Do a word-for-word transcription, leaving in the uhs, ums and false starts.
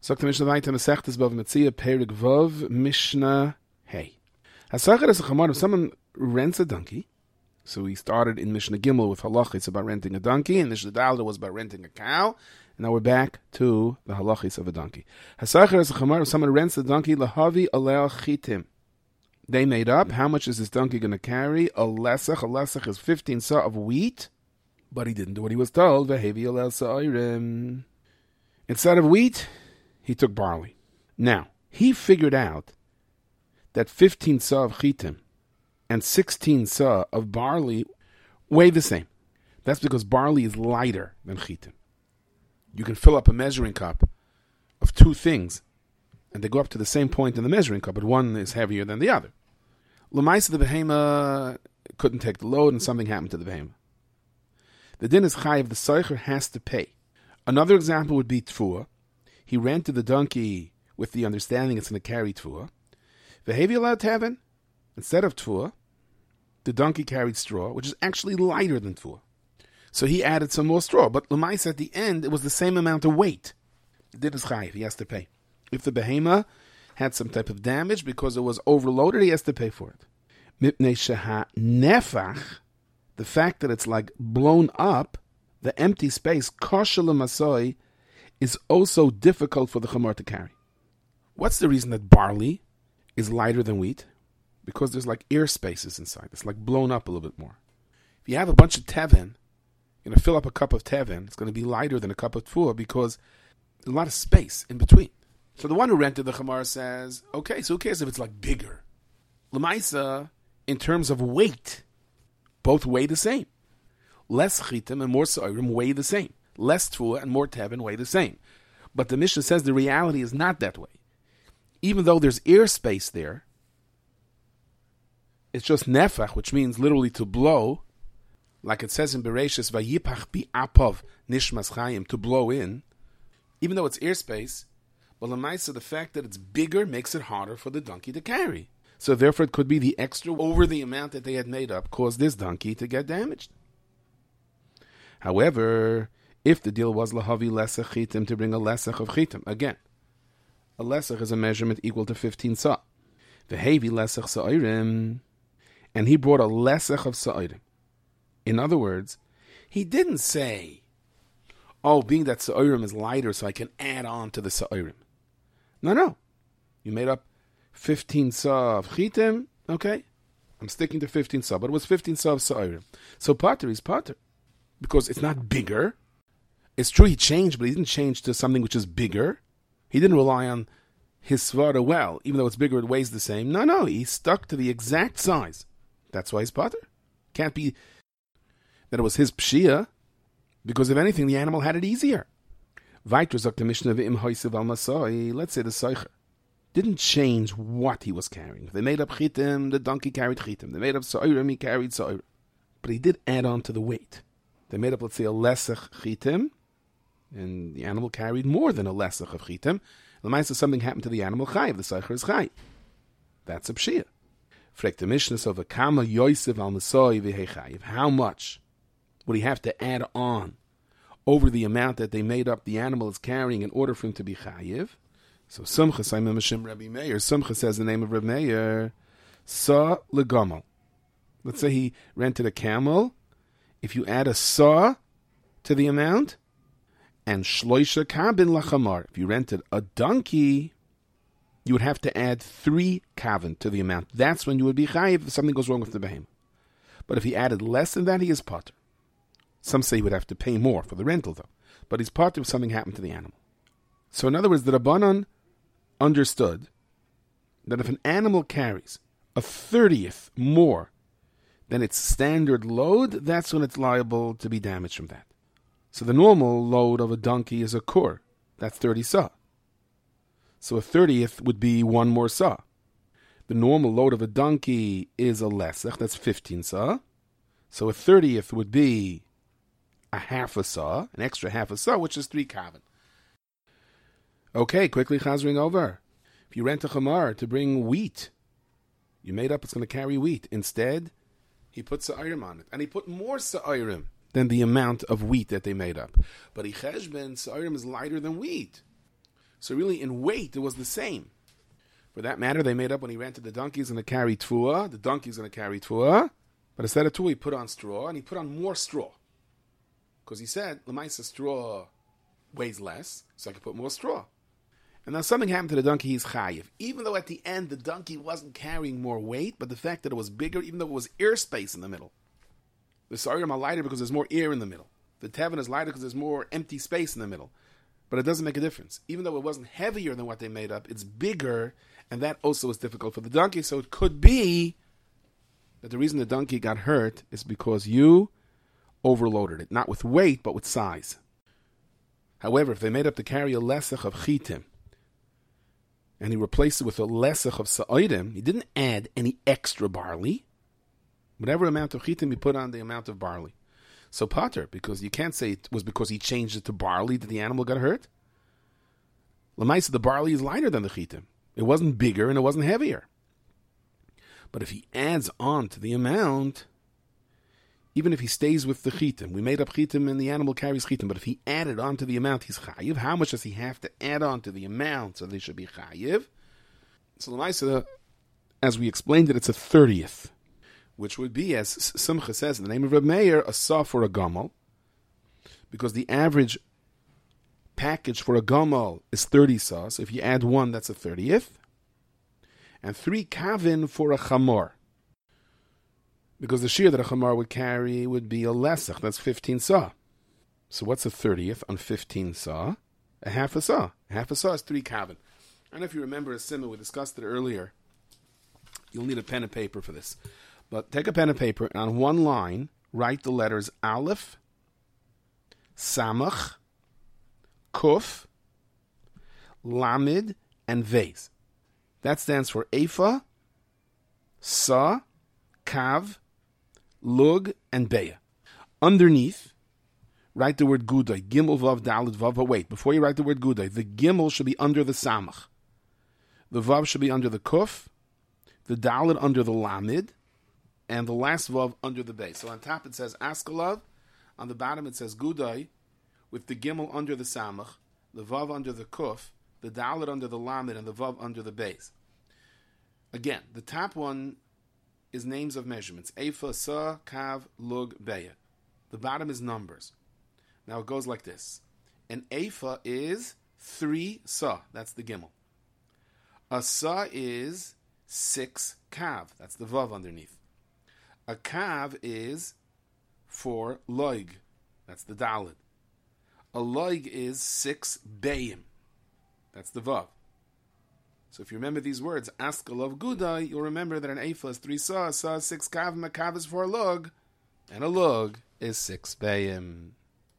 Sagt the Mishnah weiter, Masechtes Bava Metzia, Perik Vav, Mishnah Hey. Hasacher is a chamar, if someone rents a donkey, so we started in Mishnah Gimel with halachis about renting a donkey, and Mishnah Dalda was about renting a cow, and now we're back to the halachis of a donkey. Hasacher is a chamar, if someone rents a donkey, lahavi alel chitim. They made up, how much is this donkey going to carry? A lesach, a lesach is fifteen sa of wheat, but he didn't do what he was told. Vehevi alel sa'irim. Instead of wheat, he took barley. Now, he figured out that fifteen sa of chitim and sixteen sa of barley weigh the same. That's because barley is lighter than chitim. You can fill up a measuring cup of two things, and they go up to the same point in the measuring cup, but one is heavier than the other. L'maisa, the behema couldn't take the load, and something happened to the behema. The din is chayiv, the soicher has to pay. Another example would be tfuah. He rented the donkey with the understanding it's going to carry tfuah. Vehevi allowed tevin. Instead of tfuah, the donkey carried straw, which is actually lighter than tfuah. So he added some more straw. But l'maisa, at the end, it was the same amount of weight. The din is chayiv, he has to pay. If the behema had some type of damage because it was overloaded, he has to pay for it. Mipnei sheha nefach, the fact that it's like blown up, the empty space, kosher l'masoi, is also difficult for the chamor to carry. What's the reason that barley is lighter than wheat? Because there's like air spaces inside. It's like blown up a little bit more. If you have a bunch of tevin, you're going to fill up a cup of tevin, it's going to be lighter than a cup of tfuah because there's a lot of space in between. So the one who rented the chamar says, okay, so who cares if it's like bigger? L'maisa, in terms of weight, both weigh the same. Less chitim and more sa'irim weigh the same. Less tfuah and more tevin weigh the same. But the Mishnah says the reality is not that way. Even though there's airspace there, it's just nefach, which means literally to blow, like it says in Bereshis, vayipach bi'apov nishmas chayim, to blow in. Even though it's airspace, but l'maisa, the fact that it's bigger makes it harder for the donkey to carry. So therefore it could be the extra over the amount that they had made up caused this donkey to get damaged. However, if the deal was lahavi lesach chitim, to bring a lesach of chitim, again, a lesach is a measurement equal to fifteen sa. Vehevi lesach sa'irim, and he brought a lesach of sa'irim. In other words, he didn't say, oh, being that sa'irim is lighter, so I can add on to the sa'irim. No, no. You made up fifteen sa of chitim, okay? I'm sticking to fifteen sa, but it was fifteen sa of sa'irim. So pater is pater, because it's not bigger. It's true he changed, but he didn't change to something which is bigger. He didn't rely on his svara, well, even though it's bigger, it weighs the same. No, no, he stuck to the exact size. That's why he's pater. Can't be that it was his pshia, because if anything, the animal had it easier. Weiter sagt der Mishnah ve'im hoisev al masoi. Let's say the soicher didn't change what he was carrying. If they made up chitim, the donkey carried chitim. They made up sa'irim, he carried sa'irim. But he did add on to the weight. They made up, let's say, a lesach chitim, and the animal carried more than a lesach of chitim. L'maisa, something happened to the animal chayiv. The soicher is chayiv. That's a pshia. Frek the Mishnah, so v'kama yoisev al masoi v'hei chayiv. How much would he have to add on over the amount that they made up the animal is carrying in order for him to be chayiv? So Sumcha Saimim Hashem Rabbi Meir. Sumcha says the name of Rabbi Meir. Sa legamel. Let's say he rented a camel. If you add a sa to the amount, and shloisha kabin lachamar. If you rented a donkey, you would have to add three kavin to the amount. That's when you would be chayiv if something goes wrong with the behem. But if he added less than that, he is pater. Some say he would have to pay more for the rental, though. But he's pater if something happened to the animal. So in other words, the Rabbanan understood that if an animal carries a thirtieth more than its standard load, that's when it's liable to be damaged from that. So the normal load of a donkey is a kur. That's thirty sa. So a thirtieth would be one more sa. The normal load of a donkey is a lesach. That's fifteen sa. So a thirtieth would be a half a sa, an extra half a sa, which is three kavin. Okay, quickly chazring over. If you rent a chamar to bring wheat, you made up it's going to carry wheat. Instead, he put sa'irim on it. And he put more sa'irim than the amount of wheat that they made up. But he cheshben, sa'irim is lighter than wheat. So really, in weight, it was the same. For that matter, they made up when he rented the donkey, he's going to carry tfuah. The donkey's going to carry tfuah. But instead of tfuah, he put on straw, and he put on more straw. Because he said, Lamaisa straw weighs less, so I can put more straw. And now something happened to the donkey, he's chayiv. Even though at the end, the donkey wasn't carrying more weight, but the fact that it was bigger, even though it was air space in the middle. The sarim are lighter because there's more air in the middle. The tevin is lighter because there's more empty space in the middle. But it doesn't make a difference. Even though it wasn't heavier than what they made up, it's bigger, and that also is difficult for the donkey. So it could be that the reason the donkey got hurt is because you overloaded it. Not with weight, but with size. However, if they made up to carry a lesach of chitim, and he replaced it with a lesach of sa'idim, he didn't add any extra barley. Whatever amount of chitim he put on the amount of barley. So Potter, because you can't say it was because he changed it to barley that the animal got hurt. Lamaisa, the barley is lighter than the chitim. It wasn't bigger and it wasn't heavier. But if he adds on to the amount, even if he stays with the chitim, we made up chitim and the animal carries chitim, but if he added on to the amount, he's chayiv. How much does he have to add on to the amount so they should be chayiv? So Lamaisa, as we explained it, it's a thirtieth. Which would be, as Simcha says in the name of Reb Meir, a saw for a gomel, because the average package for a gomel is thirty saws. So if you add one, that's a thirtieth. And three kavin for a chamor, because the shear that a chamor would carry would be a lesach, that's fifteen saw. So what's a thirtieth on fifteen saw? A half a saw. A half a saw is three kavin. I don't know if you remember a simile, we discussed it earlier. You'll need a pen and paper for this. But take a pen and paper, and on one line, write the letters Aleph, Samach, Kuf, Lamed, and Vez. That stands for Ephah, Sa, Kav, Lug, and Beya. Underneath, write the word Gudai, Gimel, Vav, Dalet, Vav. But wait, before you write the word Gudai, the Gimel should be under the Samach. The Vav should be under the Kuf, the Dalet under the Lamed, and the last Vav under the base. So on top it says Askalav, on the bottom it says Gudai, with the Gimel under the Samach, the Vav under the Kuf, the Dalet under the Lamed, and the Vav under the base. Again, the top one is names of measurements. Ephah, Sa, Kav, Lug, Beya. The bottom is numbers. Now it goes like this. An Ephah is three Sa, that's the Gimel. A Sa is six Kav, that's the Vav underneath. A kav is four loig. That's the dalet. A loig is six bayim. That's the vav. So if you remember these words, askalav gudai, you'll remember that an ephah is three saw, saw is six kav, and a kav is four log, and a log is six bayim.